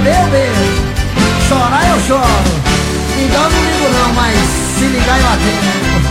eu bebo, chorar eu choro. Ligar eu não ligo não, mas se ligar eu atendo.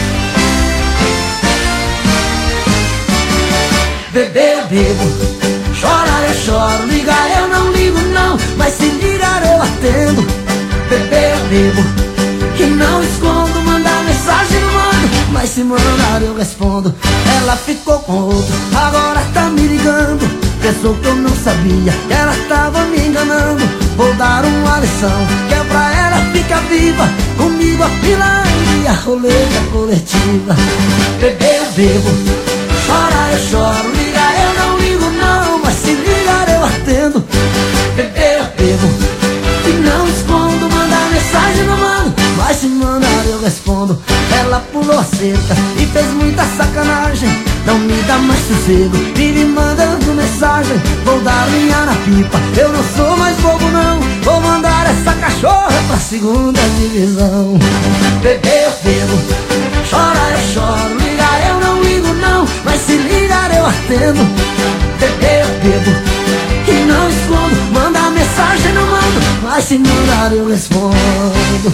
Beber eu bebo, chorar eu choro. Ligar eu não ligo não, mas se ligar eu atendo. Beber eu bebo e não escondo, mandar mensagem eu mando, mas se mandar eu respondo. Ela ficou com outro, agora tá me ligando. Pensou que eu não sabia, que ela tava me enganando. Vou dar uma lição, que é pra ela ficar viva. Comigo a pilanha e a roleta coletiva. Beber eu bebo, chorar eu choro. Ligar eu não ligo não, mas se ligar eu atendo. Beber eu bebo e não escondo, mandar mensagem não mando, mas se mandar eu respondo. Ela pulou a cerca e fez muita sacanagem, não me dá mais sossego, vive mandando mensagem. Vou dar linha na pipa, eu não sou mais bobo não. Vou mandar essa cachorra pra segunda divisão. Beber eu bebo, chorar eu choro. Ligar eu não ligo não, mas se ligar eu atendo. Beber eu bebo e não escondo, mandar mensagem não mando, mas se mandar eu respondo.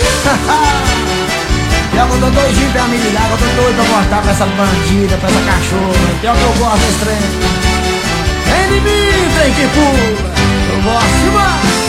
Pior que eu tô doidinho pra me ligar, que eu tô doido pra cortar pra essa bandida, pra essa cachorra. Pior que eu gosto desse trem. Vem de mim, trem que pula, eu gosto demais.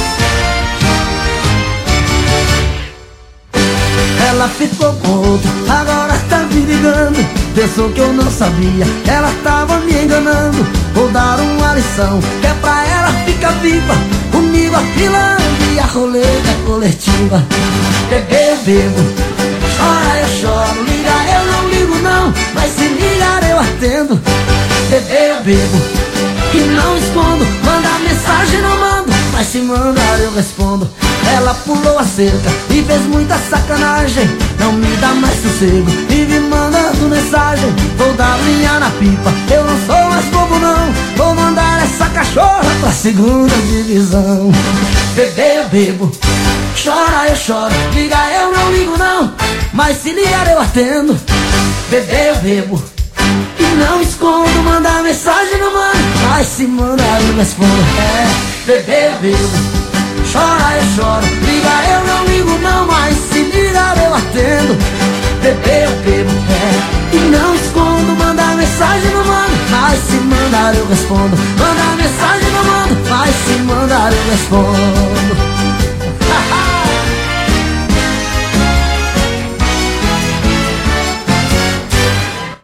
Ela ficou com outro, agora tá me ligando. Pensou que eu não sabia, ela tava me enganando. Vou dar uma lição, que é pra ela ficar viva. Comigo a pilanha e a roleta coletiva. Beber eu bebo, chorar eu choro. Ligar eu não ligo não, mas se ligar eu atendo. Beber eu bebo e não escondo, mandar mensagem não mando, mas se mandar eu respondo. Ela pulou a cerca e fez muita sacanagem, não me dá mais sossego, vive mandando mensagem. Vou dar linha na pipa, eu não sou mais bobo não. Vou mandar essa cachorra pra segunda divisão. Beber eu bebo, chorar eu choro. Ligar eu não ligo não, mas se ligar eu atendo. Beber eu bebo e não escondo, mandar mensagem não mando, mas se mandar eu respondo. Beber eu bebo, chorar eu choro. Ligar eu não ligo não, mas se ligar eu atendo. Beber eu bebo, e não escondo,